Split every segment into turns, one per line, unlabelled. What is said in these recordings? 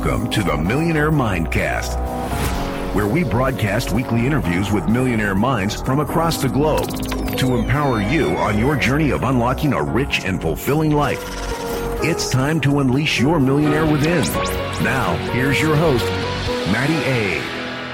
Welcome to the Millionaire Mindcast, where we broadcast weekly interviews with millionaire minds from across the globe to empower you on your journey of unlocking a rich and fulfilling life. It's time to unleash your millionaire within. Now, here's your host, Matty A.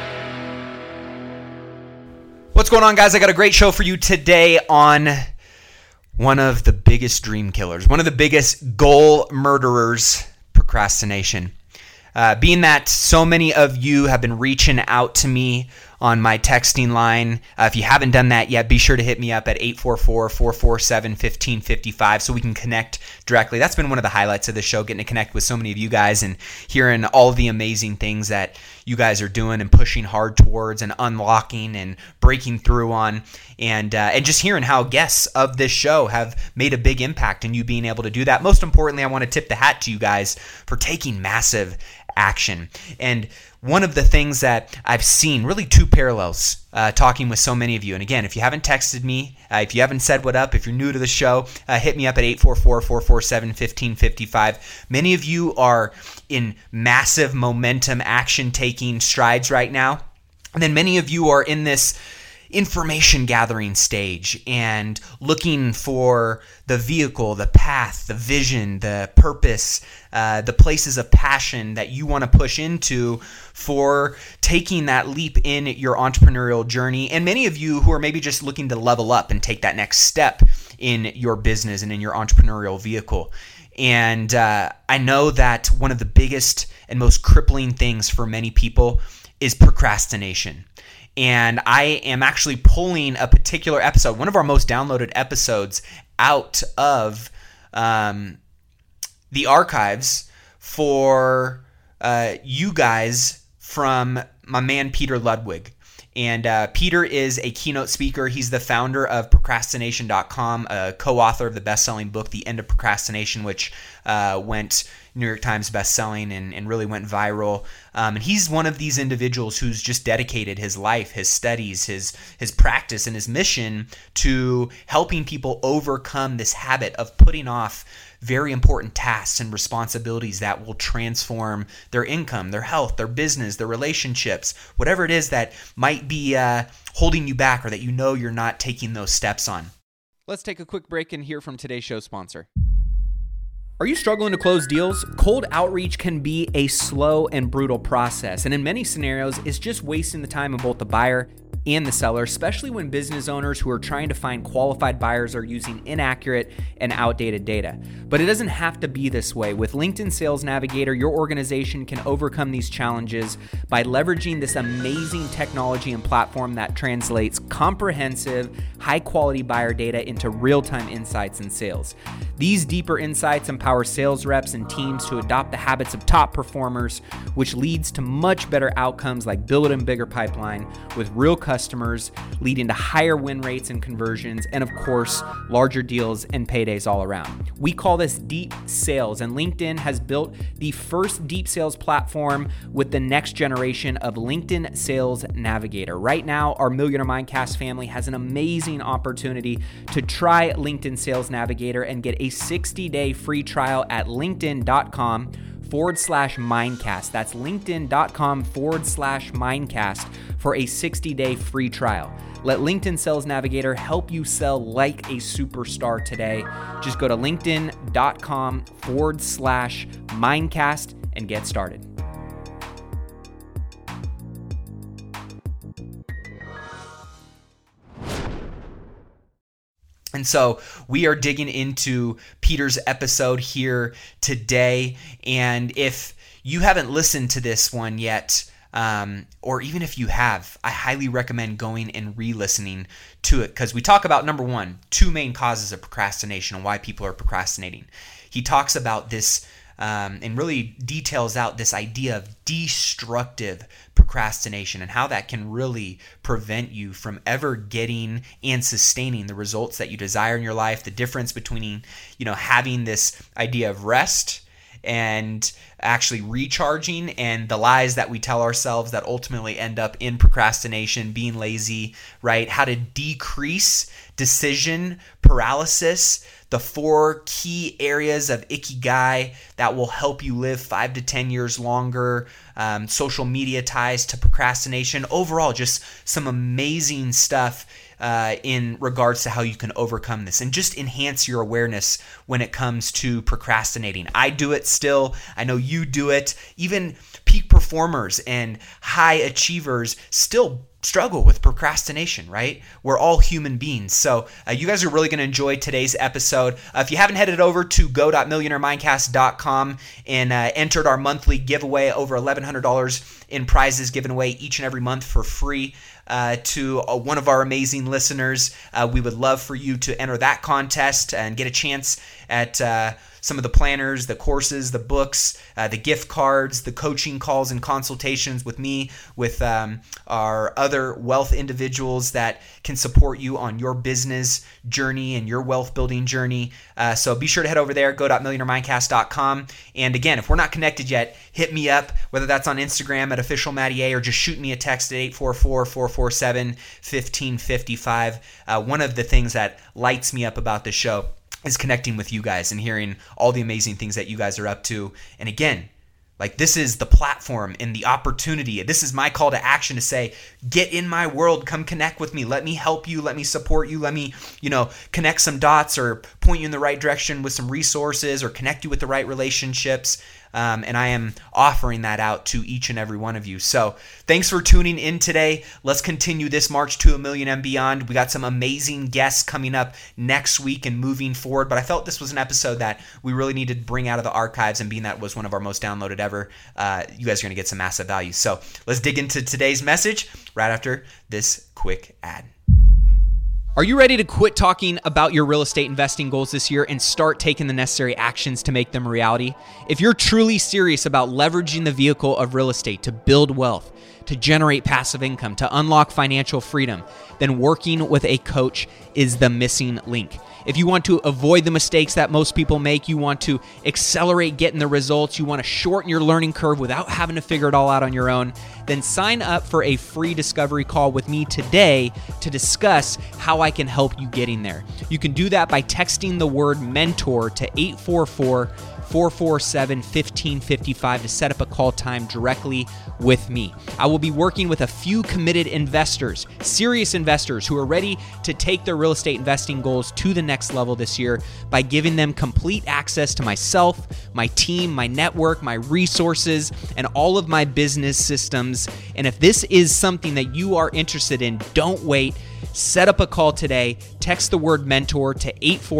What's going on, guys? I got a great show for you today on one of the biggest dream killers, one of the biggest goal murderers, procrastination. Being that so many of you have been reaching out to me on my texting line. If you haven't done that yet, be sure to hit me up at 844-447-1555 so we can connect directly. That's been one of the highlights of the show, getting to connect with so many of you guys and hearing all the amazing things that you guys are doing and pushing hard towards and unlocking and breaking through on, and just hearing how guests of this show have made a big impact in you being able to do that. Most importantly, I want to tip the hat to you guys for taking massive action. And one of the things that I've seen, really two parallels, talking with so many of you. And again, if you haven't texted me, if you haven't said what up, if you're new to the show, hit me up at 844-447-1555. Many of you are in massive momentum, action-taking strides right now. And then many of you are in this information gathering stage and looking for the vehicle, the path, the vision, the purpose, the places of passion that you want to push into for taking that leap in your entrepreneurial journey. And many of you who are maybe just looking to level up and take that next step in your business and in your entrepreneurial vehicle. And I know that one of the biggest and most crippling things for many people is procrastination. And I am actually pulling a particular episode, one of our most downloaded episodes, out of the archives for you guys from my man Peter Ludwig. And Peter is a keynote speaker. He's the founder of Procrastination.com, a co-author of the best-selling book, The End of Procrastination, which went New York Times best-selling and really went viral. And he's one of these individuals who's just dedicated his life, his studies, his practice, and his mission to helping people overcome this habit of putting off very important tasks and responsibilities that will transform their income, their health, their business, their relationships, whatever it is that might be holding you back or that you know you're not taking those steps on. Let's take a quick break and hear from today's show sponsor. Are you struggling to close deals? Cold outreach can be a slow and brutal process, and in many scenarios, it's just wasting the time of both the buyer and the seller, especially when business owners who are trying to find qualified buyers are using inaccurate and outdated data. But it doesn't have to be this way. With LinkedIn Sales Navigator, your organization can overcome these challenges by leveraging this amazing technology and platform that translates comprehensive, high-quality buyer data into real-time insights in sales. These deeper insights empower sales reps and teams to adopt the habits of top performers, which leads to much better outcomes like building a bigger pipeline with real customers, leading to higher win rates and conversions, and of course, larger deals and paydays all around. We call this deep sales, and LinkedIn has built the first deep sales platform with the next generation of LinkedIn Sales Navigator. Right now, our Millionaire Mindcast family has an amazing opportunity to try LinkedIn Sales Navigator and get a 60-day free trial at linkedin.com/Mindcast. That's linkedin.com/Mindcast for a 60-day free trial. Let LinkedIn Sales Navigator help you sell like a superstar today. Just go to linkedin.com/Mindcast and get started. And so we are digging into Peter's episode here today. And if you haven't listened to this one yet, or even if you have, I highly recommend going and re-listening to it, because we talk about, number one, two main causes of procrastination and why people are procrastinating. He talks about this and really details out this idea of destructive procrastination and how that can really prevent you from ever getting and sustaining the results that you desire in your life. The difference between, having this idea of rest and actually recharging, and the lies that we tell ourselves that ultimately end up in procrastination, being lazy, right? How to decrease decision paralysis, the 4 key areas of Ikigai that will help you live 5 to 10 years longer, social media ties to procrastination. Overall, just some amazing stuff in regards to how you can overcome this and just enhance your awareness when it comes to procrastinating. I do it still. I know you do it. Even peak performers and high achievers still struggle with procrastination, right? We're all human beings. So you guys are really going to enjoy today's episode. If you haven't headed over to go.millionairemindcast.com and entered our monthly giveaway, over $1,100 in prizes given away each and every month for free to one of our amazing listeners. We would love for you to enter that contest and get a chance at some of the planners, the courses, the books, the gift cards, the coaching calls and consultations with me, with our other wealth individuals that can support you on your business journey and your wealth building journey. So be sure to head over there, go.millionairemindcast.com. And again, if we're not connected yet, hit me up, whether that's on Instagram at official Matty A, or just shoot me a text at 844-447-1555. One of the things that lights me up about this show is connecting with you guys and hearing all the amazing things that you guys are up to. And again, like, this is the platform and the opportunity. This is my call to action to say, get in my world, come connect with me. Let me help you. Let me support you. Let me, connect some dots or point you in the right direction with some resources or connect you with the right relationships. And I am offering that out to each and every one of you. So thanks for tuning in today. Let's continue this march to $1 million and beyond. We got some amazing guests coming up next week and moving forward. But I felt this was an episode that we really needed to bring out of the archives, and being that was one of our most downloaded ever, you guys are going to get some massive value. So let's dig into today's message right after this quick ad. Are you ready to quit talking about your real estate investing goals this year and start taking the necessary actions to make them a reality? If you're truly serious about leveraging the vehicle of real estate to build wealth, to generate passive income, to unlock financial freedom, then working with a coach is the missing link. If you want to avoid the mistakes that most people make, you want to accelerate getting the results, you want to shorten your learning curve without having to figure it all out on your own, then sign up for a free discovery call with me today to discuss how I can help you getting there. You can do that by texting the word mentor to 844-447-1555 to set up a call time directly with me. I will be working with a few committed investors, serious investors who are ready to take their real estate investing goals to the next level this year by giving them complete access to myself, my team, my network, my resources, and all of my business systems. And if this is something that you are interested in, don't wait. Set up a call today. Text the word mentor to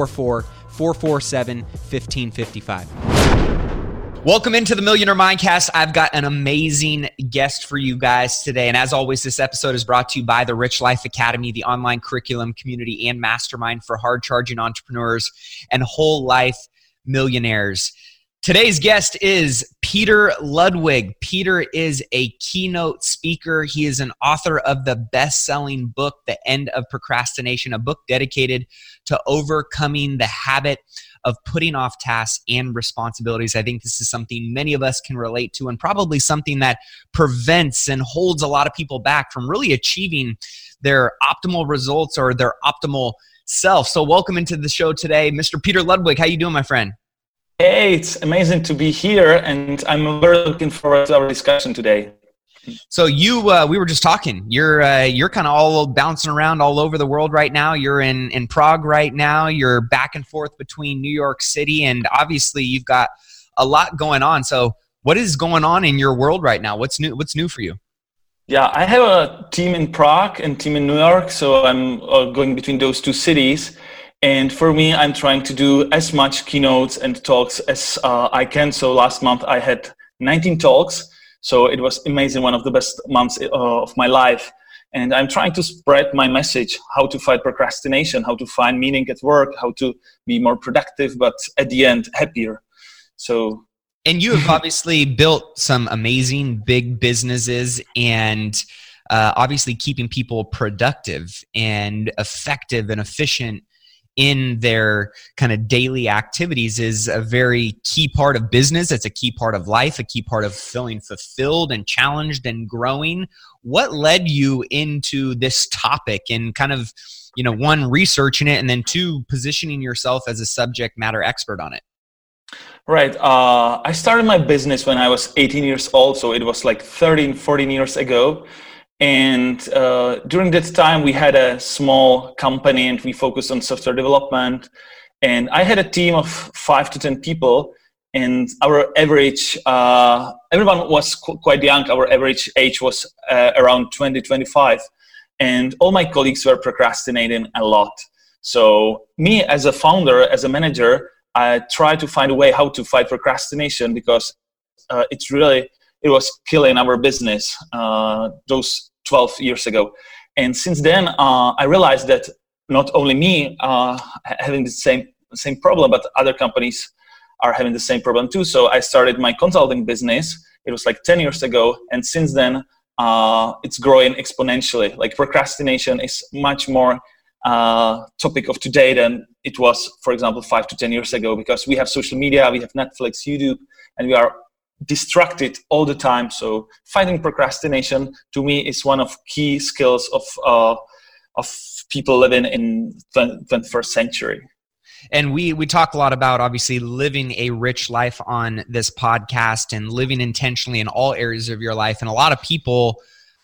844-447-1555. Welcome into the Millionaire Mindcast. I've got an amazing guest for you guys today. And as always, this episode is brought to you by the Rich Life Academy, the online curriculum community and mastermind for hard-charging entrepreneurs and whole life millionaires. Today's guest is Peter Ludwig. Peter is a keynote speaker. He is an author of the best-selling book, The End of Procrastination, a book dedicated to overcoming the habit of putting off tasks and responsibilities. I think this is something many of us can relate to, and probably something that prevents and holds a lot of people back from really achieving their optimal results or their optimal self. So welcome into the show today, Mr. Peter Ludwig. How you doing, my friend?
Hey, it's amazing to be here, and I'm very looking forward to our discussion today.
So we were just talking. You're kind of all bouncing around all over the world right now. You're in Prague right now. You're back and forth between New York City, and obviously you've got a lot going on. So what is going on in your world right now? What's new for you?
Yeah, I have a team in Prague and team in New York, so I'm going between those two cities. And for me, I'm trying to do as much keynotes and talks as I can. So last month I had 19 talks. So it was amazing, one of the best months of my life. And I'm trying to spread my message, how to fight procrastination, how to find meaning at work, how to be more productive, but at the end, happier.
And you have obviously built some amazing big businesses and obviously keeping people productive and effective and efficient in their kind of daily activities is a very key part of business. It's a key part of life, a key part of feeling fulfilled and challenged and growing. What led you into this topic and kind of, one, researching it, and then two, positioning yourself as a subject matter expert on it?
Right. I started my business when I was 18 years old. So it was like 13, 14 years ago. And during that time, we had a small company and we focused on software development. And I had a team of 5 to 10 people. And our average, everyone was quite young. Our average age was around 20, 25. And all my colleagues were procrastinating a lot. So me as a founder, as a manager, I tried to find a way how to fight procrastination, because it was killing our business those 12 years ago. And since then, I realized that not only me having the same problem, but other companies are having the same problem too. So I started my consulting business. It was like 10 years ago. And since then, it's growing exponentially. Like procrastination is much more topic of today than it was, for example, 5 to 10 years ago, because we have social media, we have Netflix, YouTube, and we are distracted all the time. So fighting procrastination to me is one of key skills of people living in 21st century.
And we talk a lot about, obviously, living a rich life on this podcast and living intentionally in all areas of your life. And a lot of people,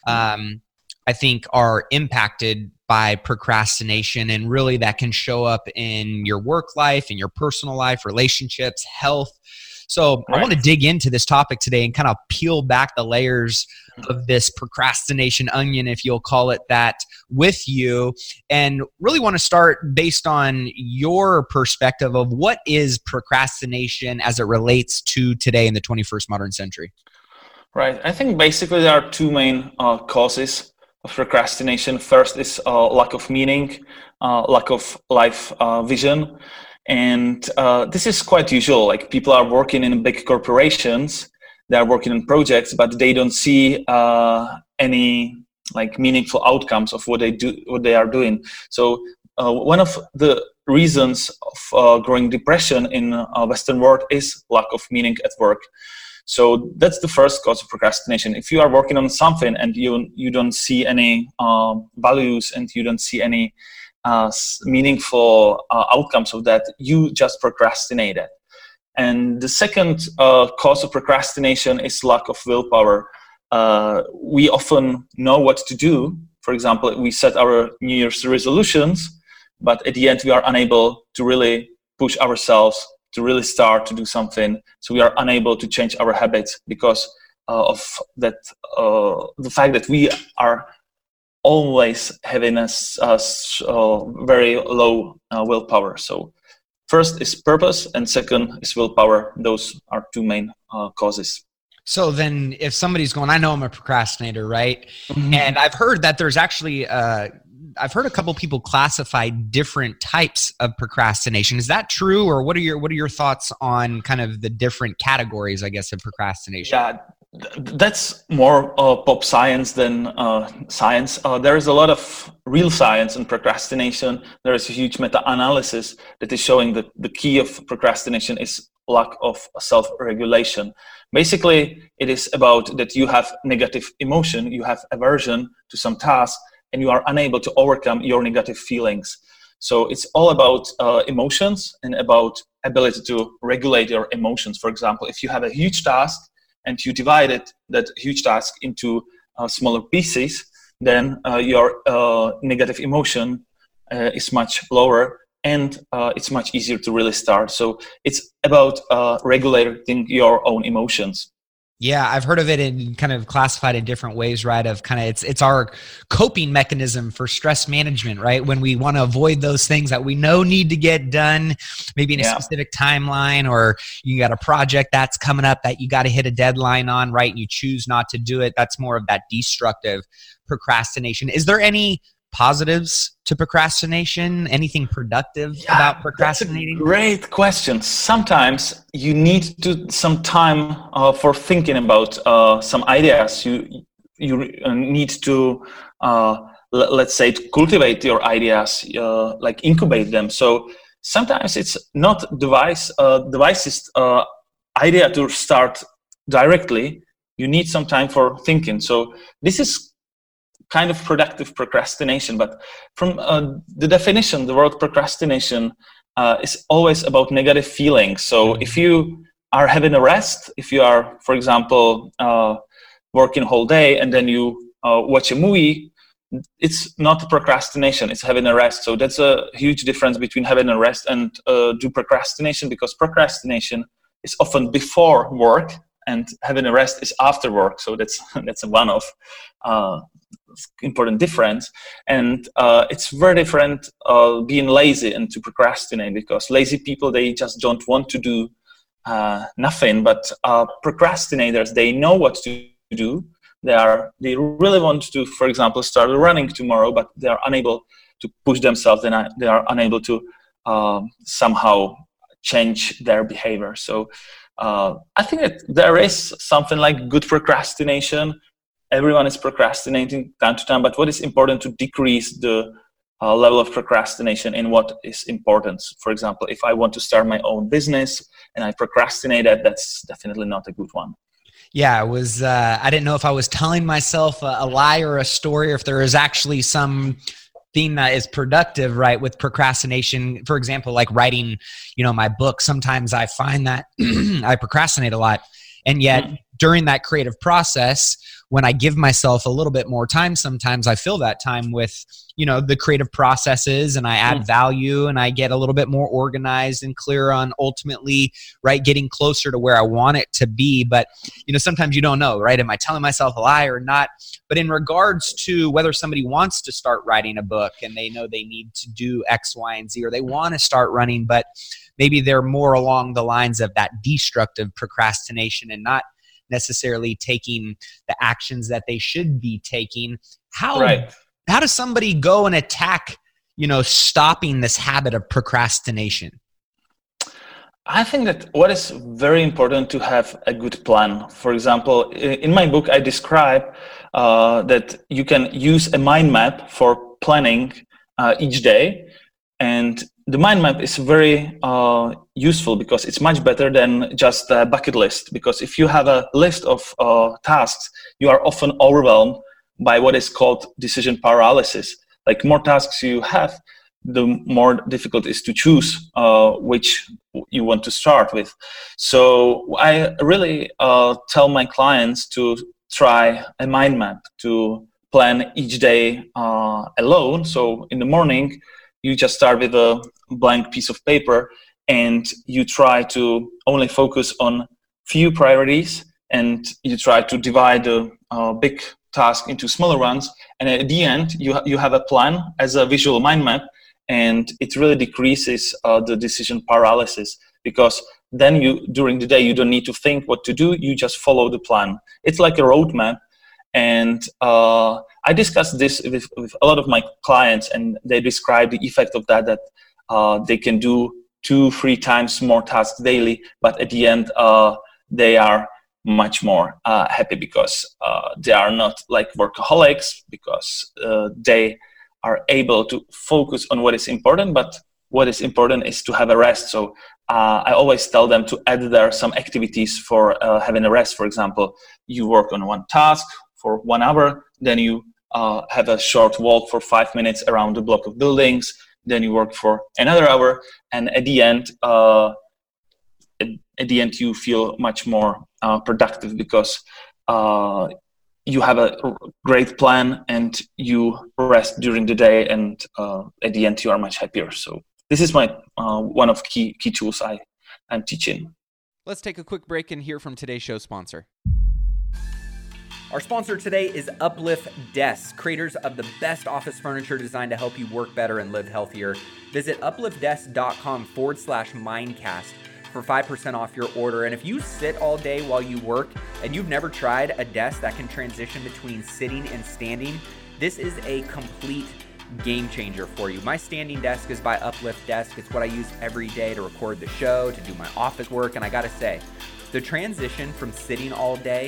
I think, are impacted by procrastination, and really that can show up in your work life, in your personal life, relationships, health. So I want to dig into this topic today and kind of peel back the layers of this procrastination onion, if you'll call it that, with you, and really want to start based on your perspective of what is procrastination as it relates to today in the 21st modern century.
Right. I think basically there are two main causes of procrastination. First is lack of meaning, lack of life vision. And this is quite usual. Like, people are working in big corporations, they are working on projects, but they don't see any like meaningful outcomes of what they are doing. So one of the reasons of growing depression in Western world is lack of meaning at work. So that's the first cause of procrastination. If you are working on something and you don't see any values and you don't see any meaningful outcomes of that, you just procrastinate it. And the second cause of procrastination is lack of willpower. We often know what to do. For example, we set our New Year's resolutions, but at the end we are unable to really push ourselves to really start to do something. So we are unable to change our habits because of that, the fact that we are always having a very low willpower. So first is purpose, and second is willpower. Those are two main causes.
So then if somebody's going, I know I'm a procrastinator, right? Mm-hmm. And I've heard that there's actually, I've heard a couple people classify different types of procrastination. Is that true? Or what are your thoughts on kind of the different categories, I guess, of procrastination?
Yeah, that's more pop science than science. There is a lot of real science in procrastination. There is a huge meta-analysis that is showing that the key of procrastination is lack of self-regulation. Basically, it is about that you have negative emotion, you have aversion to some task, and you are unable to overcome your negative feelings. So it's all about emotions and about ability to regulate your emotions. For example, if you have a huge task and you divide that huge task into smaller pieces, then your negative emotion is much lower, and it's much easier to really start. So it's about regulating your own emotions.
Yeah, I've heard of it and kind of classified in different ways, right? Of kind of it's our coping mechanism for stress management, right? When we want to avoid those things that we know need to get done, maybe in a specific timeline, or you got a project that's coming up that you got to hit a deadline on, right? And you choose not to do it. That's more of that destructive procrastination. Is there any positives to procrastination? Anything productive about procrastinating?
That's a great question. Sometimes you need some time for thinking about some ideas. You need to let's say, to cultivate your ideas, like incubate them. So sometimes it's not device's idea to start directly. You need some time for thinking. So this is kind of productive procrastination. But from the definition, the word procrastination is always about negative feelings. So if you are having a rest, if you are, for example, working a whole day and then you watch a movie, it's not procrastination, it's having a rest. So that's a huge difference between having a rest and do procrastination, because procrastination is often before work and having a rest is after work. So that's one of important difference. And it's very different being lazy and to procrastinate, because lazy people, they just don't want to do nothing. But procrastinators, they know what to do. They really want to, for example, start running tomorrow, but they are unable to push themselves, and they are unable to somehow change their behavior. So I think that there is something like good procrastination. Everyone is procrastinating time to time, but what is important to decrease the level of procrastination in what is important. For example, if I want to start my own business and I procrastinate, that's definitely not a good one.
Yeah, it was. I didn't know if I was telling myself a lie or a story, or if there is actually some thing that is productive, right? With procrastination, for example, like writing, my book. Sometimes I find that I procrastinate a lot, and yet during that creative process, when I give myself a little bit more time, sometimes I fill that time with, the creative processes, and I add value, and I get a little bit more organized and clear on ultimately, right, getting closer to where I want it to be. But, sometimes you don't know, right? Am I telling myself a lie or not? But in regards to whether somebody wants to start writing a book and they know they need to do X, Y, and Z, or they want to start running, but maybe they're more along the lines of that destructive procrastination and not necessarily taking the actions that they should be taking. How does somebody go and attack, stopping this habit of procrastination?
I think that what is very important to have a good plan. For example, in my book, I describe that you can use a mind map for planning each day. And the mind map is very useful because it's much better than just a bucket list. Because if you have a list of tasks, you are often overwhelmed by what is called decision paralysis. Like, more tasks you have, the more difficult it is to choose which you want to start with. So I really tell my clients to try a mind map, to plan each day alone. So in the morning, you just start with a blank piece of paper and you try to only focus on few priorities, and you try to divide the big task into smaller ones. And at the end, you have a plan as a visual mind map, and it really decreases the decision paralysis, because then during the day, you don't need to think what to do. You just follow the plan. It's like a roadmap. And I discussed this with a lot of my clients, and they describe the effect of that they can do 2-3 times more tasks daily, but at the end, they are much more happy, because they are not like workaholics, because they are able to focus on what is important, but what is important is to have a rest. So I always tell them to add there some activities for having a rest. For example, you work on one task for 1 hour, then you have a short walk for 5 minutes around the block of buildings, then you work for another hour, and at the end you feel much more productive, because you have a great plan and you rest during the day, and at the end you are much happier. So this is my one of key tools I'm teaching.
Let's take a quick break and hear from today's show sponsor. Our sponsor today is Uplift Desks, creators of the best office furniture designed to help you work better and live healthier. Visit upliftdesk.com/mindcast for 5% off your order. And if you sit all day while you work and you've never tried a desk that can transition between sitting and standing, this is a complete game changer for you. My standing desk is by Uplift Desk. It's what I use every day to record the show, to do my office work. And I gotta say, the transition from sitting all day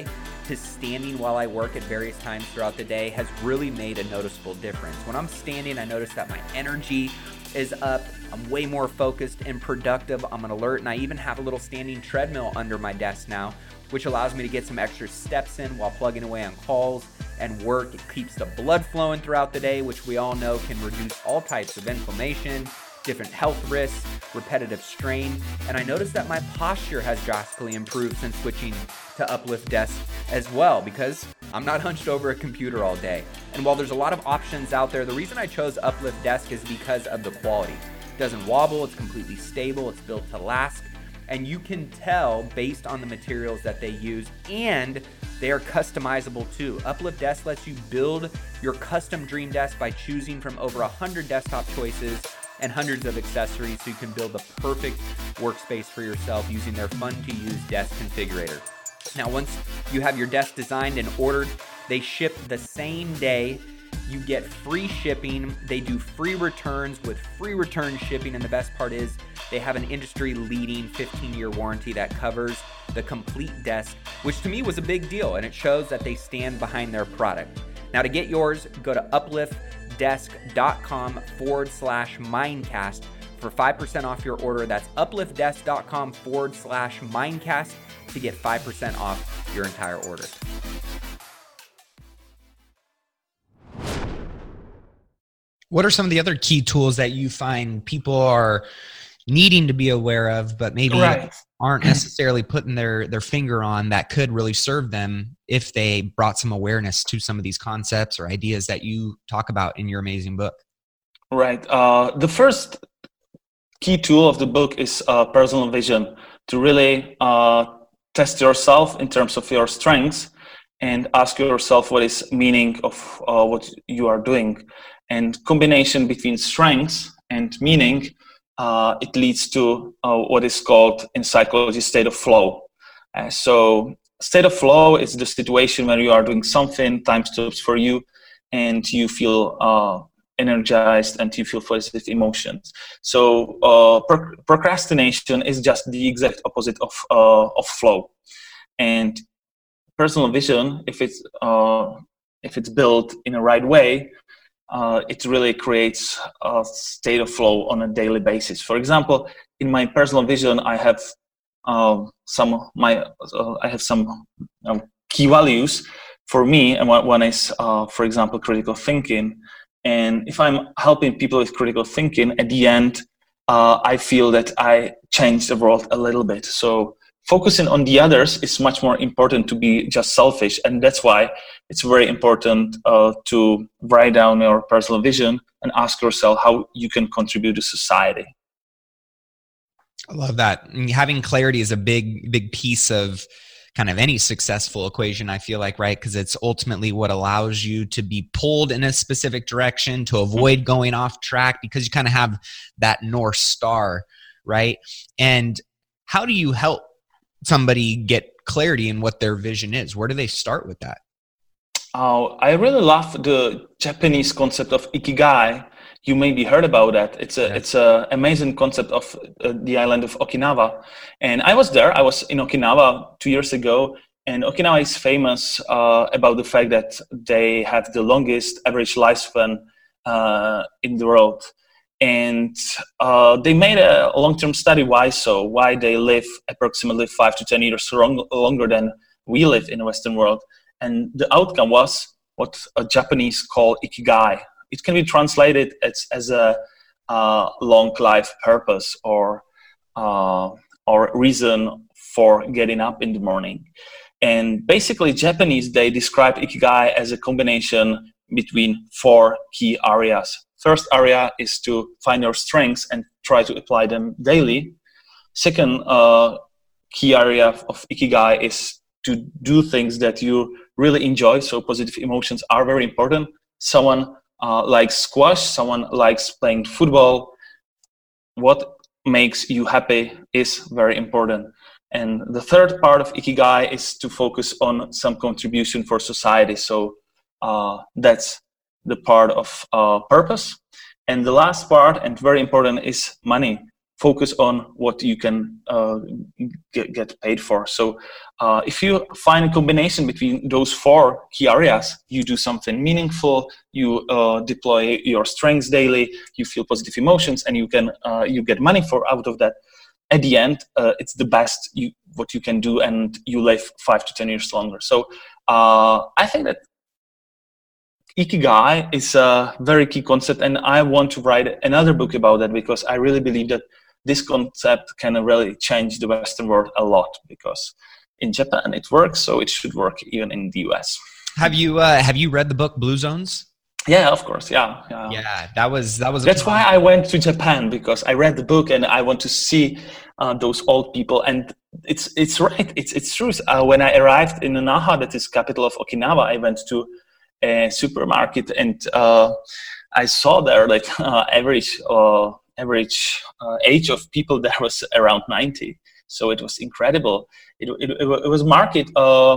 to standing while I work at various times throughout the day has really made a noticeable difference. When I'm standing, I notice that my energy is up. I'm way more focused and productive. I'm alert, and I even have a little standing treadmill under my desk now, which allows me to get some extra steps in while plugging away on calls and work. It keeps the blood flowing throughout the day, which we all know can reduce all types of inflammation, different health risks, repetitive strain, and I noticed that my posture has drastically improved since switching to Uplift Desk as well, because I'm not hunched over a computer all day. And while there's a lot of options out there, the reason I chose Uplift Desk is because of the quality. It doesn't wobble, it's completely stable, it's built to last, and you can tell based on the materials that they use, and they are customizable too. Uplift Desk lets you build your custom dream desk by choosing from over 100 desktop choices and hundreds of accessories, so you can build the perfect workspace for yourself using their fun-to-use desk configurator. Now, once you have your desk designed and ordered, they ship the same day. You get free shipping. They do free returns with free return shipping, and the best part is they have an industry-leading 15-year warranty that covers the complete desk, which to me was a big deal, and it shows that they stand behind their product. Now, to get yours, go to upliftdesk.com/Mindcast for 5% off your order. That's upliftdesk.com/Mindcast to get 5% off your entire order.
What are some of the other key tools that you find people are needing to be aware of, but maybe aren't necessarily putting their finger on, that could really serve them if they brought some awareness to some of these concepts or ideas that you talk about in your amazing book?
Right. The first key tool of the book is personal vision, to really test yourself in terms of your strengths and ask yourself what is meaning of what you are doing. And combination between strengths and meaning, it leads to what is called in psychology state of flow. So state of flow is the situation where you are doing something, time stops for you, and you feel energized and you feel positive emotions. So procrastination is just the exact opposite of flow. And personal vision, if it's built in the right way, it really creates a state of flow on a daily basis. For example, in my personal vision, I have some key values for me, and one is, for example, critical thinking. And if I'm helping people with critical thinking, at the end, I feel that I changed the world a little bit. So focusing on the others is much more important to be just selfish. And that's why it's very important to write down your personal vision and ask yourself how you can contribute to society.
I love that. And having clarity is a big piece of kind of any successful equation, I feel like, right? Because it's ultimately what allows you to be pulled in a specific direction, to avoid going off track, because you kind of have that North Star, right? And how do you help somebody get clarity in what their vision is? Where do they start with that?
I really love the Japanese concept of Ikigai. You maybe heard about that. It's a amazing concept of the island of Okinawa. And I was there. I was in Okinawa 2 years ago. And Okinawa is famous about the fact that they have the longest average lifespan in the world. And they made a long-term study why they live approximately 5 to 10 years longer than we live in the Western world. And the outcome was what a Japanese call Ikigai. It can be translated as a long life purpose or reason for getting up in the morning. And basically, Japanese, they describe Ikigai as a combination between 4 key areas. First area is to find your strengths and try to apply them daily. Second key area of Ikigai is to do things that you really enjoy. So positive emotions are very important. Someone likes squash, someone likes playing football. What makes you happy is very important. And the third part of Ikigai is to focus on some contribution for society. So that's the part of purpose. And the last part, and very important, is money. focus on what you can get paid for. So if you find a combination between those 4 key areas, you do something meaningful, you deploy your strengths daily, you feel positive emotions, and you get money out of that. At the end, it's the best what you can do, and you live 5 to 10 years longer. So I think that Ikigai is a very key concept, and I want to write another book about that, because I really believe that this concept can really change the Western world a lot, because in Japan it works, so it should work even in the US.
Have you read the book Blue Zones?
Yeah, of course. Yeah.
That was.
That's why I went to Japan, because I read the book and I want to see those old people. And it's right. It's true. When I arrived in Naha, that is capital of Okinawa, I went to a supermarket and I saw there like average age of people there was around 90. So it was incredible. It was market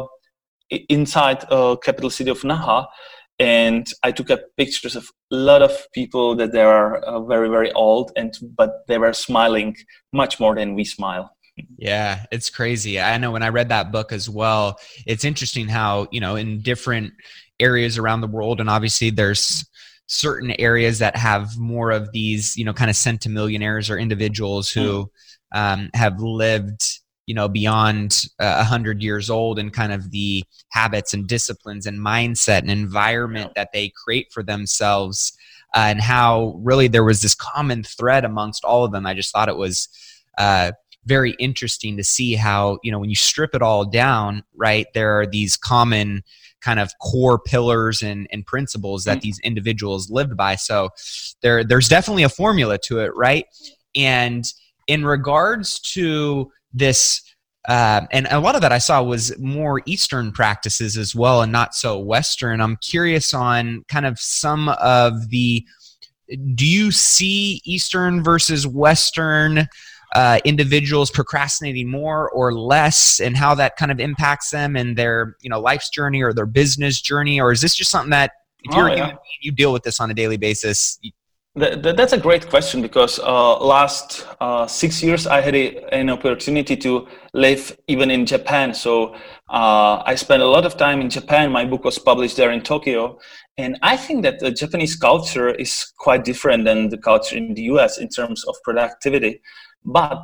inside capital city of Naha. And I took up pictures of a lot of people that they are very, very old, but they were smiling much more than we smile.
Yeah, it's crazy. I know when I read that book as well, it's interesting how, in different areas around the world, and obviously there's certain areas that have more of these, kind of centimillionaires or individuals who have lived beyond 100 years old, and kind of the habits and disciplines and mindset and environment that they create for themselves, and how really there was this common thread amongst all of them. I just thought it was very interesting to see how, when you strip it all down, right, there are these common kind of core pillars and principles that these individuals lived by. So there's definitely a formula to it, right? And in regards to this, and a lot of that I saw was more Eastern practices as well, and not so Western. I'm curious on kind of some of do you see Eastern versus Western individuals procrastinating more or less, and how that kind of impacts them in their, life's journey or their business journey? Or is this just something that if you're a human being, you deal with this on a daily basis?
That's a great question, because last 6 years I had an opportunity to live even in Japan. So I spent a lot of time in Japan. My book was published there in Tokyo. And I think that the Japanese culture is quite different than the culture in the US in terms of productivity. But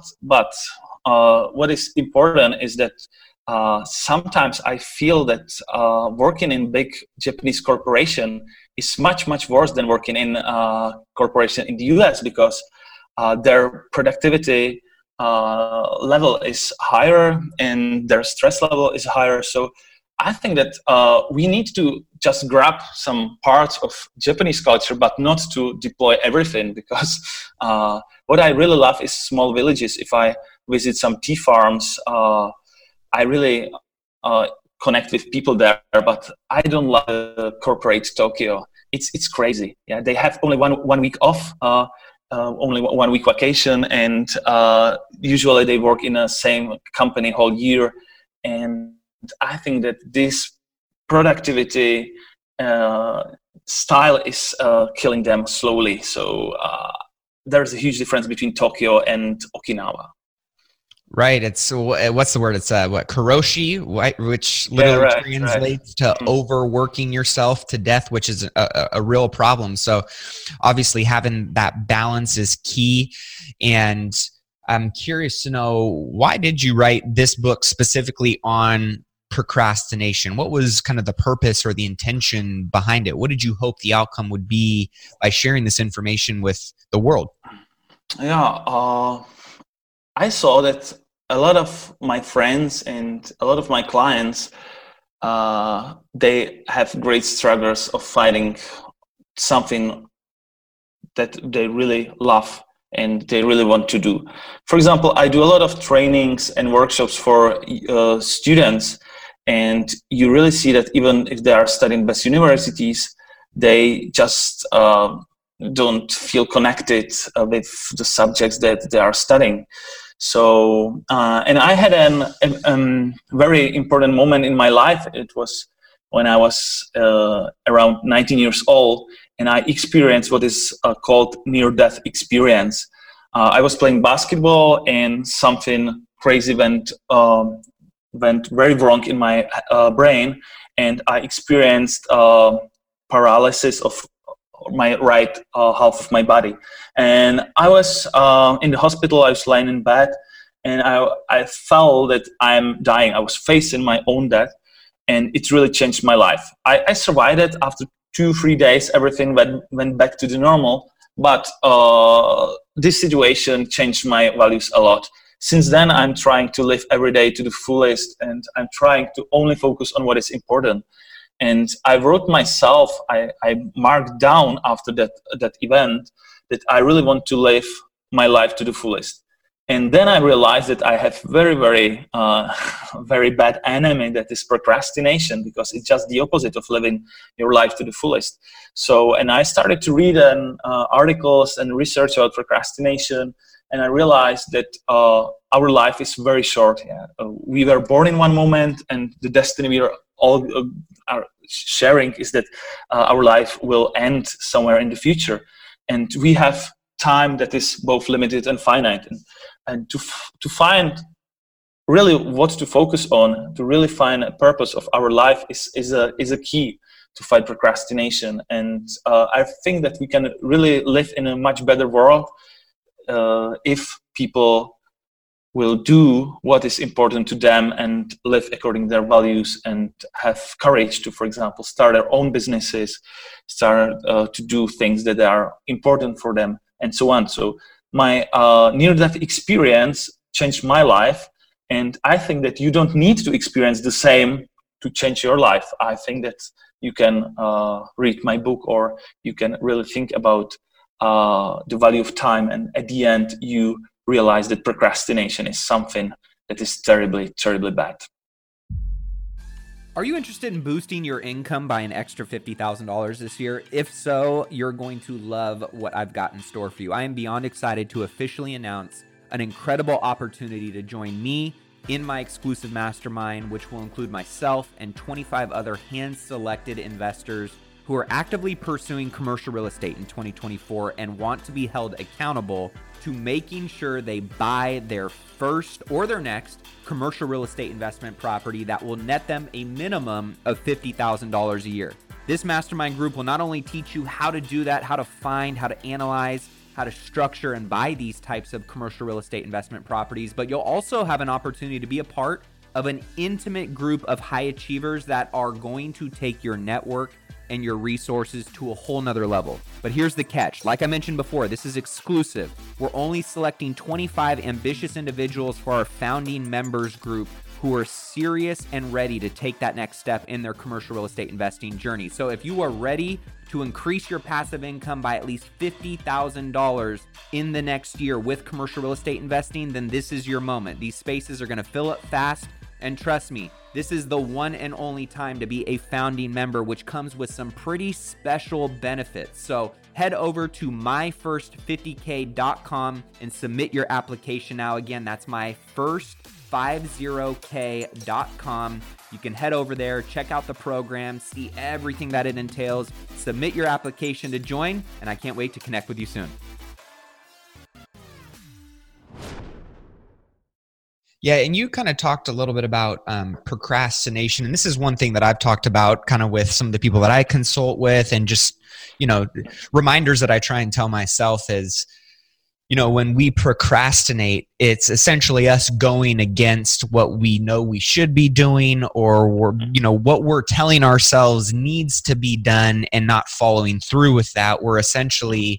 what is important is that sometimes I feel that working in big Japanese corporation is much, much worse than working in corporation in the US, because their productivity level is higher and their stress level is higher. So I think that we need to just grab some parts of Japanese culture, but not to deploy everything, because what I really love is small villages. If I visit some tea farms, I really connect with people there, but I don't love corporate Tokyo. It's crazy. Yeah, they have only one week off, only 1 week vacation, and usually they work in the same company whole year. And I think that this productivity style is killing them slowly. So there's a huge difference between Tokyo and Okinawa.
Right. It's what's the word? It's karoshi, right? Which literally translates to overworking yourself to death, which is a real problem. So obviously having that balance is key. And I'm curious to know, why did you write this book specifically on procrastination? What was kind of the purpose or the intention behind it? What did you hope the outcome would be by sharing this information with the world?
Yeah, I saw that a lot of my friends and a lot of my clients, they have great struggles of finding something that they really love and they really want to do. For example, I do a lot of trainings and workshops for students, and you really see that even if they are studying best universities, they just don't feel connected with the subjects that they are studying. So, and I had a very important moment in my life. It was when I was around 19 years old, and I experienced what is called near-death experience. I was playing basketball and something crazy went very wrong in my brain, and I experienced paralysis of my right half of my body. And I was in the hospital. I was lying in bed, and I felt that I'm dying. I was facing my own death, and it really changed my life. I survived it. After 2-3 days, everything went back to the normal. But this situation changed my values a lot. Since then, I'm trying to live every day to the fullest, and I'm trying to only focus on what is important. And I wrote myself, I marked down after that event that I really want to live my life to the fullest. And then I realized that I have very, very, very bad enemy, that is procrastination, because it's just the opposite of living your life to the fullest. So, and I started to read articles and research about procrastination, and I realized that our life is very short. Yeah. We were born in one moment, and the destiny we are all are sharing is that our life will end somewhere in the future. And we have time that is both limited and finite. And to find really what to focus on, to really find a purpose of our life is a key to fight procrastination. And I think that we can really live in a much better world if people will do what is important to them and live according to their values, and have courage to, for example, start their own businesses, start to do things that are important for them, and so on. So my near-death experience changed my life, and I think that you don't need to experience the same to change your life. I think that you can read my book, or you can really think about the value of time, and at the end you realize that procrastination is something that is terribly, terribly bad.
Are you interested in boosting your income by an extra $50,000 this year? If so, you're going to love what I've got in store for you. I am beyond excited to officially announce an incredible opportunity to join me in my exclusive mastermind, which will include myself and 25 other hand-selected investors who are actively pursuing commercial real estate in 2024 and want to be held accountable to making sure they buy their first or their next commercial real estate investment property that will net them a minimum of $50,000 a year. This mastermind group will not only teach you how to do that, how to find, how to analyze, how to structure and buy these types of commercial real estate investment properties, but you'll also have an opportunity to be a part of an intimate group of high achievers that are going to take your network and your resources to a whole nother level. But here's the catch. Like I mentioned before, this is exclusive. We're only selecting 25 ambitious individuals for our founding members group who are serious and ready to take that next step in their commercial real estate investing journey. So if you are ready to increase your passive income by at least $50,000 in the next year with commercial real estate investing, then this is your moment. These spaces are going to fill up fast. And trust me, this is the one and only time to be a founding member, which comes with some pretty special benefits. So head over to myfirst50k.com and submit your application now. Again, that's myfirst50k.com. You can head over there, check out the program, see everything that it entails, submit your application to join, and I can't wait to connect with you soon.
Yeah, and you kind of talked a little bit about procrastination, and this is one thing that I've talked about kind of with some of the people that I consult with, and just, reminders that I try and tell myself is, when we procrastinate, it's essentially us going against what we know we should be doing, or what we're telling ourselves needs to be done and not following through with that. We're essentially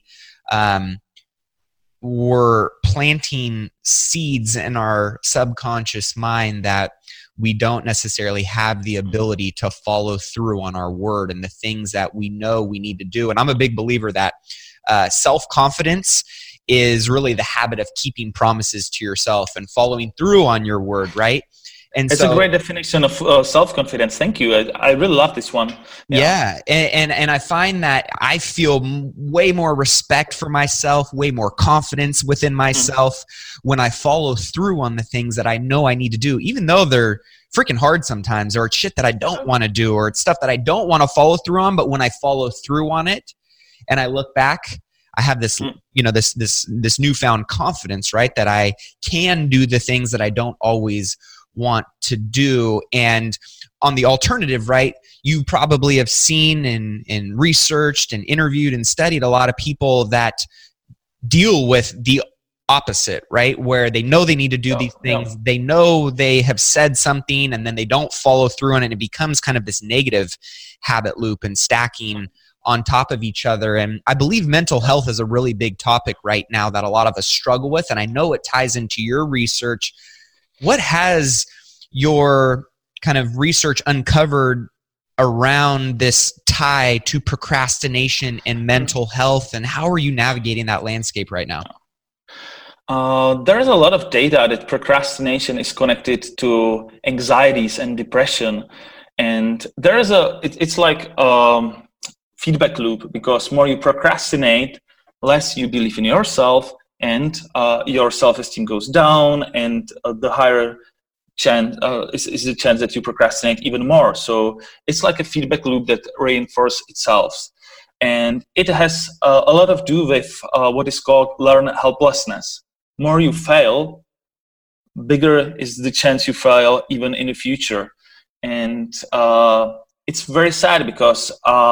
we're planting seeds in our subconscious mind that we don't necessarily have the ability to follow through on our word and the things that we know we need to do. And I'm a big believer that self-confidence is really the habit of keeping promises to yourself and following through on your word, right? And
it's a great definition of self-confidence. Thank you. I really love this one.
Yeah. And I find that I feel way more respect for myself, way more confidence within myself when I follow through on the things that I know I need to do, even though they're freaking hard sometimes, or it's shit that I don't want to do, or it's stuff that I don't want to follow through on. But when I follow through on it and I look back, I have this, this newfound confidence, right? That I can do the things that I don't always want to do. And on the alternative, right, you probably have seen and researched and interviewed and studied a lot of people that deal with the opposite, right? Where they know they need to do these things. Yeah. They know they have said something and then they don't follow through on it. And it becomes kind of this negative habit loop and stacking on top of each other. And I believe mental health is a really big topic right now that a lot of us struggle with. And I know it ties into your research. What has your kind of research uncovered around this tie to procrastination and mental health? And how are you navigating that landscape right now?
There's a lot of data that procrastination is connected to anxieties and depression. And there is it's like a feedback loop, because more you procrastinate, less you believe in yourself, and your self-esteem goes down, and the higher chance is the chance that you procrastinate even more. So it's like a feedback loop that reinforces itself. And it has a lot of do with what is called learned helplessness. More you fail, bigger is the chance you fail even in the future. And it's very sad, because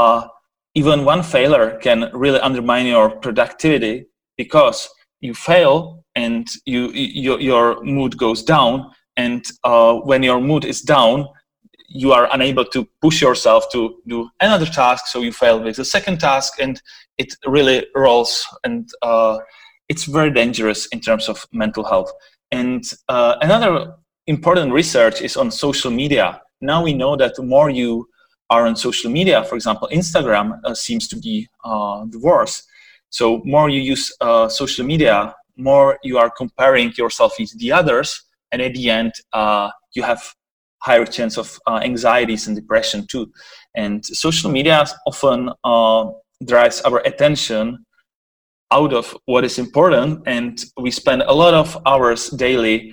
even one failure can really undermine your productivity, because you fail and your mood goes down. And when your mood is down, you are unable to push yourself to do another task. So you fail with the second task, and it really rolls. And it's very dangerous in terms of mental health. And another important research is on social media. Now we know that the more you are on social media, for example, Instagram seems to be the worst. So more you use social media, more you are comparing yourself with the others. And at the end, you have higher chance of anxieties and depression too. And social media often drives our attention out of what is important, and we spend a lot of hours daily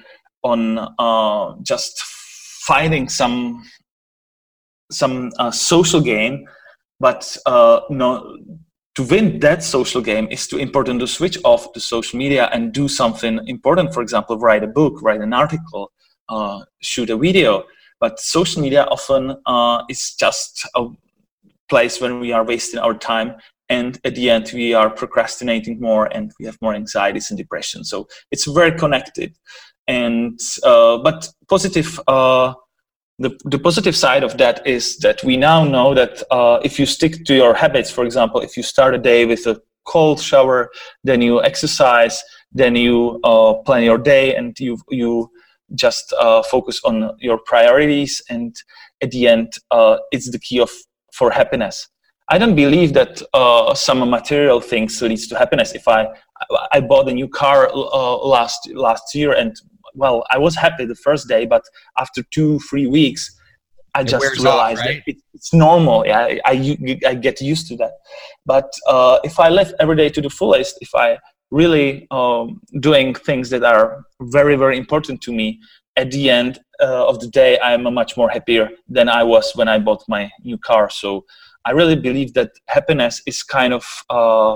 on just fighting some social game. But to win that social game is too important to switch off the social media and do something important. For example, write a book, write an article, shoot a video. But social media often is just a place when we are wasting our time, and at the end we are procrastinating more, and we have more anxieties and depression. So it's very connected. And but positive. The positive side of that is that we now know that if you stick to your habits, for example, if you start a day with a cold shower, then you exercise, then you plan your day, and you just focus on your priorities, and at the end, it's the key for happiness. I don't believe that some material things leads to happiness. If I bought a new car last year, and well, I was happy the first day, but after 2-3 weeks, I just realized that it's normal. Yeah, I get used to that. But if I live every day to the fullest, if I really doing things that are very, very important to me, at the end of the day, I'm much more happier than I was when I bought my new car. So I really believe that happiness is kind of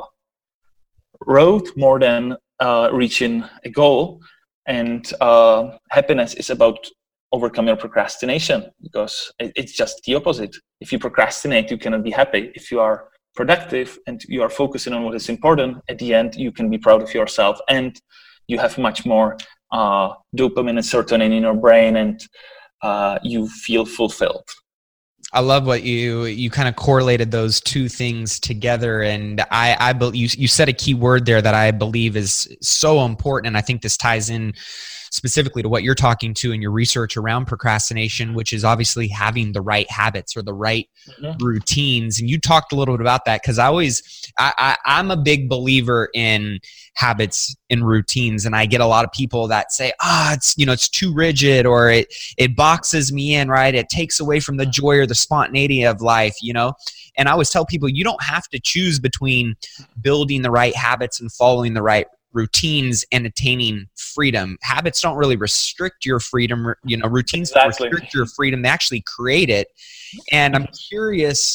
road more than reaching a goal. And happiness is about overcome your procrastination, because it's just the opposite. If you procrastinate, you cannot be happy. If you are productive and you are focusing on what is important, at the end, you can be proud of yourself, and you have much more dopamine and serotonin in your brain, and you feel fulfilled.
I love what you kind of correlated those two things together. And I believe you said a key word there that I believe is so important. And I think this ties in specifically to what you're talking to in your research around procrastination, which is obviously having the right habits or the right routines. And you talked a little bit about that, because I'm a big believer in habits and routines. And I get a lot of people that say, it's too rigid, or it boxes me in, right? It takes away from the joy or the spontaneity of life, And I always tell people, you don't have to choose between building the right habits and following the right routines and attaining freedom. Habits don't really restrict your freedom. Routines don't restrict your freedom. They actually create it. And I'm curious,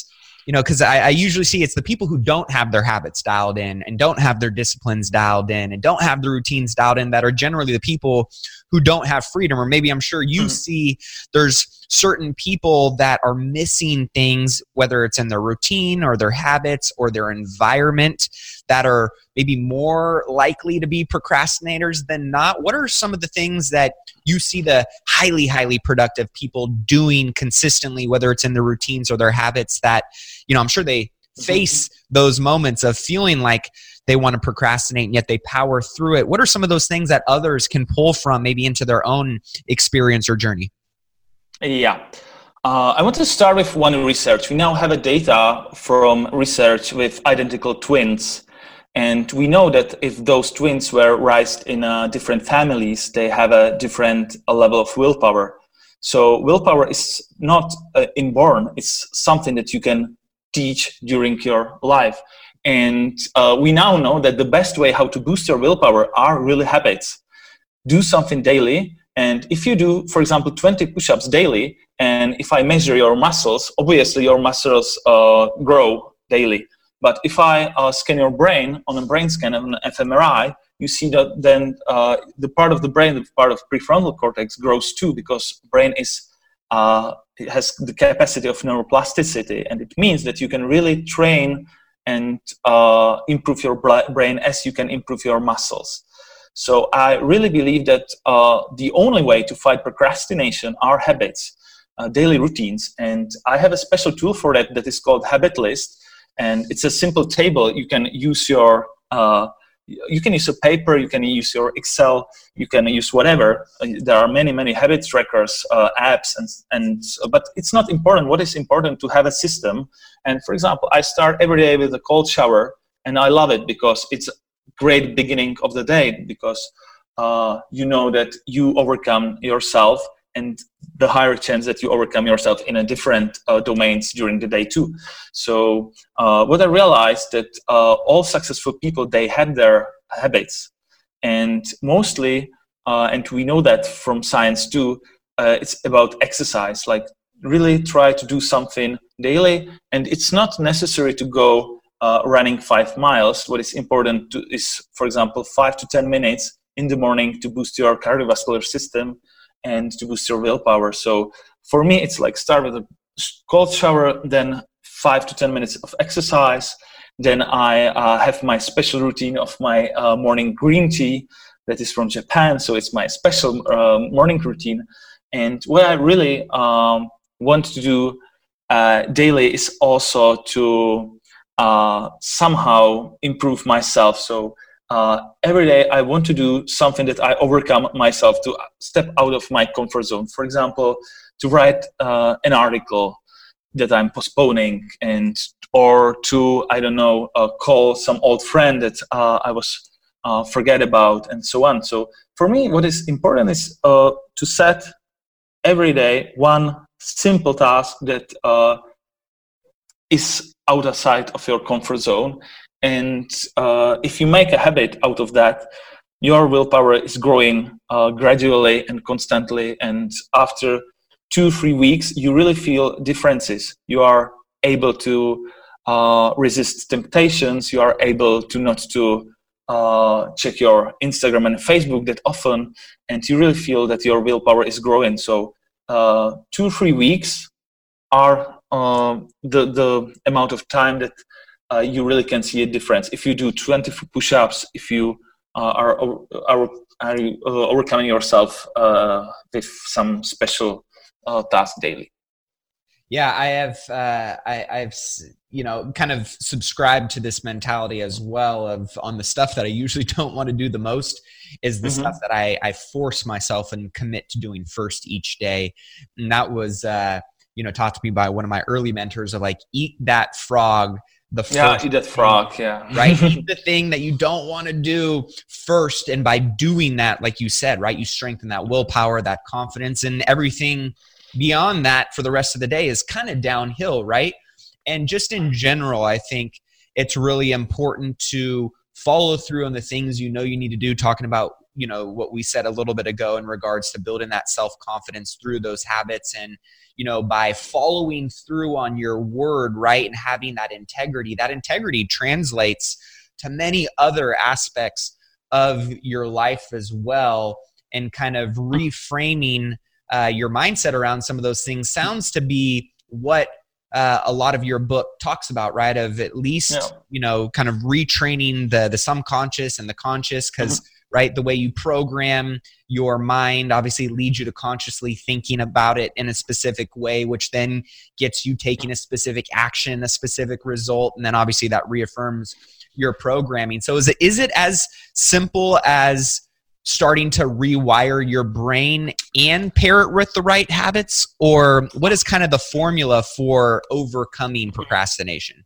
because I usually see it's the people who don't have their habits dialed in and don't have their disciplines dialed in and don't have the routines dialed in that are generally the people who don't have freedom. Or maybe I'm sure you see there's certain people that are missing things, whether it's in their routine or their habits or their environment, that are maybe more likely to be procrastinators than not. What are some of the things that you see the highly, highly productive people doing consistently, whether it's in their routines or their habits, that, I'm sure they face those moments of feeling like they want to procrastinate and yet they power through it? What are some of those things that others can pull from maybe into their own experience or journey?
Yeah. I want to start with one research. We now have a data from research with identical twins. And we know that if those twins were raised in different families, they have a different level of willpower. So willpower is not inborn. It's something that you can teach during your life. And we now know that the best way how to boost your willpower are really habits. Do something daily. And if you do, for example, 20 push-ups daily, and if I measure your muscles, obviously your muscles grow daily. But if I scan your brain on a brain scan and an fMRI, you see that then the part of the brain, the part of prefrontal cortex grows too, because brain has the capacity of neuroplasticity. And it means that you can really train and improve your brain as you can improve your muscles. So I really believe that the only way to fight procrastination are habits, daily routines. And I have a special tool for that is called Habit List. And it's a simple table. You can use your, you can use a paper, you can use your Excel, you can use whatever. There are many, many habit trackers, apps, but it's not important. What is important to have a system. And for example, I start every day with a cold shower, and I love it because it's a great beginning of the day, because you know that you overcome yourself, and the higher chance that you overcome yourself in a different domains during the day too. So what I realized that all successful people, they had their habits, and mostly, and we know that from science too, it's about exercise. Like really try to do something daily, and it's not necessary to go running 5 miles. What is important is, for example, 5 to 10 minutes in the morning to boost your cardiovascular system and to boost your willpower. So for me, it's like start with a cold shower, then 5 to 10 minutes of exercise. Then I have my special routine of my morning green tea that is from Japan. So it's my special morning routine. And what I really want to do daily is also to somehow improve myself. So every day I want to do something that I overcome myself, to step out of my comfort zone. For example, to write an article that I'm postponing, or to, I don't know, call some old friend that I was forget about, and so on. So for me, what is important is to set every day one simple task that is outside of your comfort zone. And if you make a habit out of that, your willpower is growing gradually and constantly. And after 2-3 weeks, you really feel differences. You are able to resist temptations. You are able to not to check your Instagram and Facebook that often, and you really feel that your willpower is growing. So 2-3 weeks are the amount of time that you really can see a difference. If you do 20 push-ups, if you are overcoming yourself with some special task daily.
Yeah, I've kind of subscribed to this mentality as well of, on the stuff that I usually don't want to do the most is the stuff that I force myself and commit to doing first each day. And that was, taught to me by one of my early mentors of like, eat that frog.
Eat that frog, yeah.
Right? Eat the thing that you don't want to do first. And by doing that, like you said, right, you strengthen that willpower, that confidence, and everything beyond that for the rest of the day is kind of downhill, right? And just in general, I think it's really important to follow through on the things you know you need to do, talking about, what we said a little bit ago in regards to building that self-confidence through those habits, and by following through on your word, right, and having that integrity translates to many other aspects of your life as well. And kind of reframing your mindset around some of those things sounds to be what a lot of your book talks about, right? Of at least, kind of retraining the subconscious and the conscious, because right, the way you program your mind obviously leads you to consciously thinking about it in a specific way, which then gets you taking a specific action, a specific result, and then obviously that reaffirms your programming. So is it as simple as starting to rewire your brain and pair it with the right habits, or what is kind of the formula for overcoming procrastination?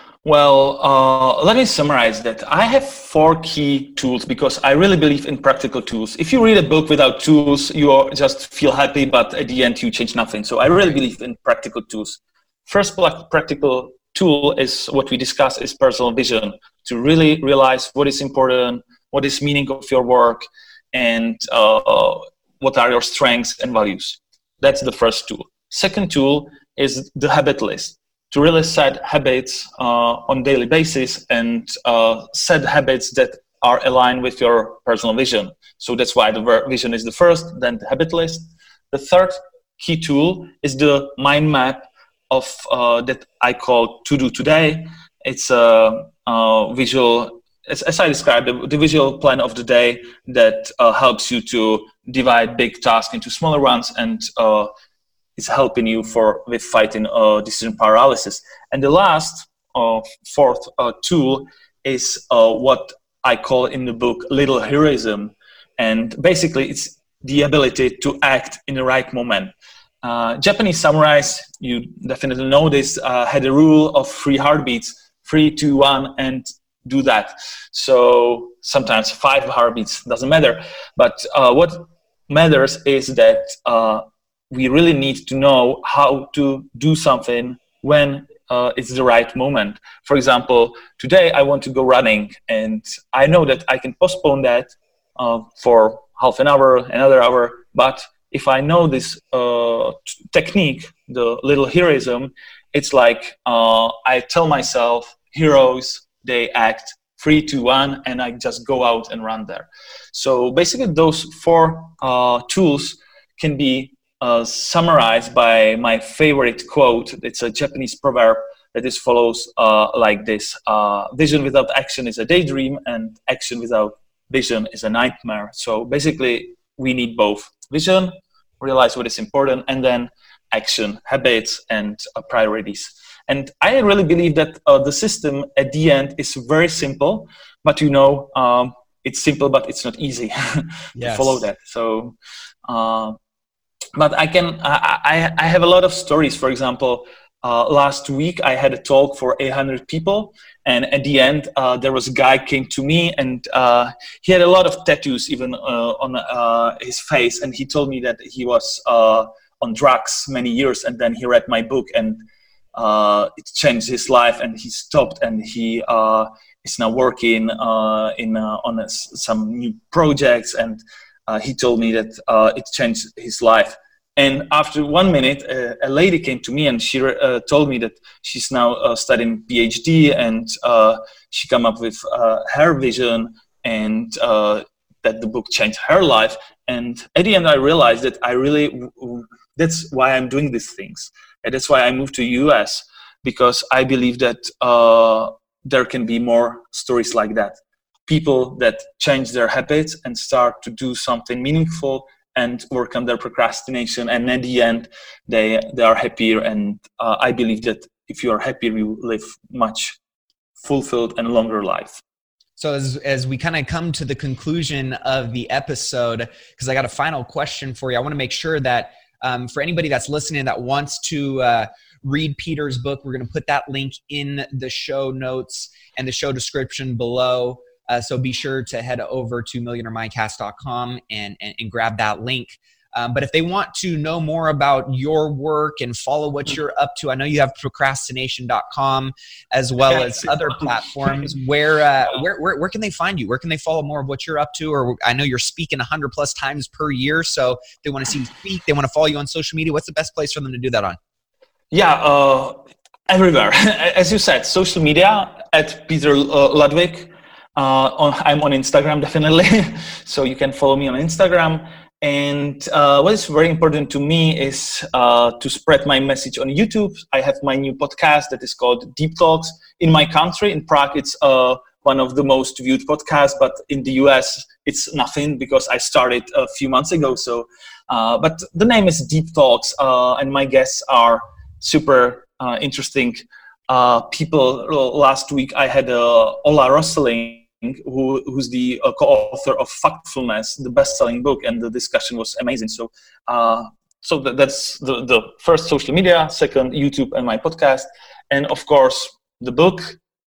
Well, let me summarize that. I have 4 key tools because I really believe in practical tools. If you read a book without tools, you just feel happy, but at the end you change nothing. So I really believe in practical tools. First practical tool is what we discuss is personal vision, to really realize what is important, what is meaning of your work, and what are your strengths and values. That's the first tool. Second tool is the habit list, to really set habits on daily basis and set habits that are aligned with your personal vision. So that's why the vision is the first, then the habit list. The third key tool is the mind map of that I call To Do Today. It's a visual, as I described, the visual plan of the day that helps you to divide big tasks into smaller ones, and is helping you with fighting decision paralysis. And the last, fourth tool is what I call in the book little heroism. And basically it's the ability to act in the right moment. Japanese samurais, you definitely know this, had a rule of 3 heartbeats, 3, 2, 1, and do that. So sometimes 5 heartbeats, doesn't matter. But what matters is that we really need to know how to do something when it's the right moment. For example, today I want to go running, and I know that I can postpone that for half an hour, another hour. But if I know this technique, the little heroism, it's like I tell myself, heroes, they act 3, 2, 1, and I just go out and run there. So basically those 4 tools can be summarized by my favorite quote. It's a Japanese proverb that follows like this: vision without action is a daydream, and action without vision is a nightmare. So basically we need both: vision, realize what is important, and then action, habits, and priorities. And I really believe that the system at the end is very simple, but it's simple, but it's not easy to follow that. So but I have a lot of stories. For example, last week I had a talk for 800 people, and at the end there was a guy came to me, and he had a lot of tattoos even on his face, and he told me that he was on drugs many years, and then he read my book, and it changed his life, and he stopped, and he is now working on some new projects, and he told me that it changed his life. And after 1 minute, a lady came to me, and she told me that she's now studying PhD, and she came up with her vision, and that the book changed her life. And at the end, I realized that that's why I'm doing these things. And that's why I moved to US, because I believe that there can be more stories like that. People that change their habits and start to do something meaningful and work on their procrastination, and at the end they are happier. And I believe that if you are happier, you live much fulfilled and longer life.
So as we kind of come to the conclusion of the episode, because I got a final question for you, I want to make sure that for anybody that's listening that wants to read Peter's book, we're going to put that link in the show notes and the show description below. So be sure to head over to millionaireMindcast.com and grab that link. But if they want to know more about your work and follow what you're up to, I know you have procrastination.com as well as other platforms. Where can they find you? Where can they follow more of what you're up to? Or I know you're speaking 100 plus times per year. So if they want to see you speak, they want to follow you on social media. What's the best place for them to do that on?
Yeah, everywhere. As you said, social media at Peter Ludwig. I'm on Instagram, definitely. So you can follow me on Instagram. And what is very important to me is to spread my message on YouTube. I have my new podcast that is called Deep Talks. In my country, in Prague, it's one of the most viewed podcasts, but in the US, it's nothing because I started a few months ago. So, but the name is Deep Talks, and my guests are super interesting people. Last week, I had Ola Rosling, who's the co-author of Factfulness, the best-selling book, and the discussion was amazing. So, that's the first social media, second YouTube and my podcast, and of course the book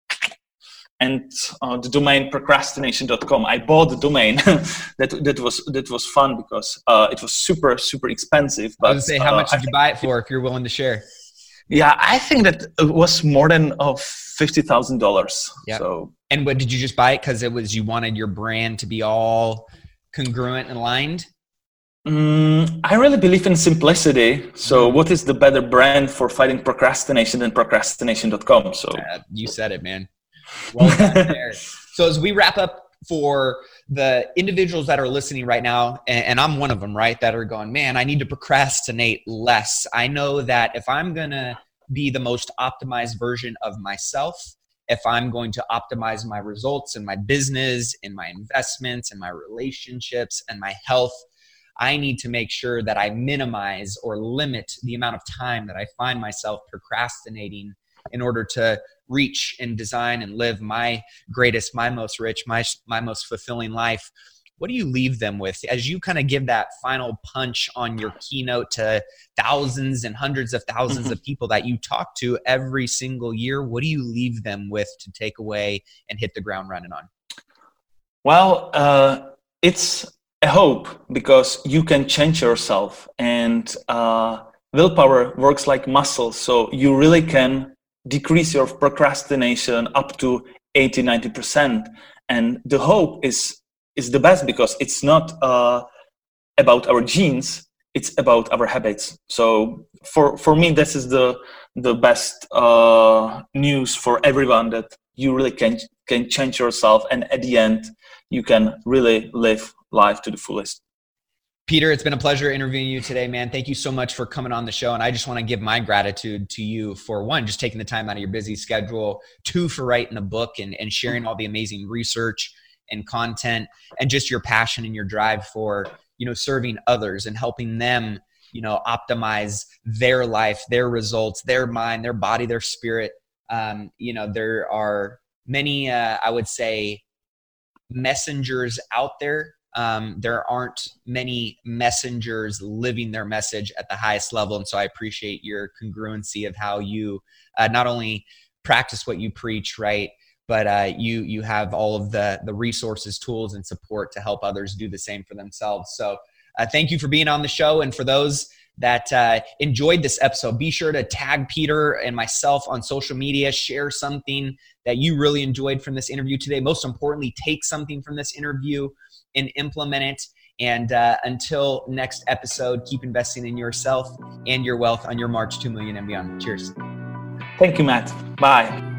and the domain procrastination.com. I bought the domain. that was fun because it was super expensive. But
I was gonna say, how much did you buy it for? If you're willing to share.
Yeah, I think that it was more than $50,000.
Yeah.
So.
And what did you just buy it because you wanted your brand to be all congruent and aligned?
I really believe in simplicity. So what is the better brand for fighting procrastination than procrastination.com? So
you said it, man. Well done there. So as we wrap up, for the individuals that are listening right now, and I'm one of them, right, that are going, man, I need to procrastinate less. I know that if I'm going to be the most optimized version of myself, if I'm going to optimize my results in my business, in my investments, in my relationships, and my health, I need to make sure that I minimize or limit the amount of time that I find myself procrastinating in order to reach and design and live my greatest, my most rich, my most fulfilling life. What do you leave them with as you kind of give that final punch on your keynote to thousands and hundreds of thousands of people that you talk to every single year? What do you leave them with to take away and hit the ground running on?
Well, it's a hope because you can change yourself, and willpower works like muscle. So you really can decrease your procrastination up to 80-90%. And the hope is the best because it's not about our genes, it's about our habits. So for me, this is the best news for everyone, that you really can change yourself, and at the end you can really live life to the fullest.
Peter, it's been a pleasure interviewing you today, man. Thank you so much for coming on the show. And I just want to give my gratitude to you for, one, just taking the time out of your busy schedule, two, for writing the book and sharing all the amazing research and content, and just your passion and your drive for, serving others and helping them, optimize their life, their results, their mind, their body, their spirit. There are many, I would say, messengers out there. There aren't many messengers living their message at the highest level. And so I appreciate your congruency of how you not only practice what you preach, right, but you have all of the resources, tools, and support to help others do the same for themselves. So thank you for being on the show. And for those that enjoyed this episode, be sure to tag Peter and myself on social media, share something that you really enjoyed from this interview today. Most importantly, take something from this interview and implement it. And until next episode, keep investing in yourself and your wealth on your march to $1 million and beyond. Cheers.
Thank you, Matt. Bye.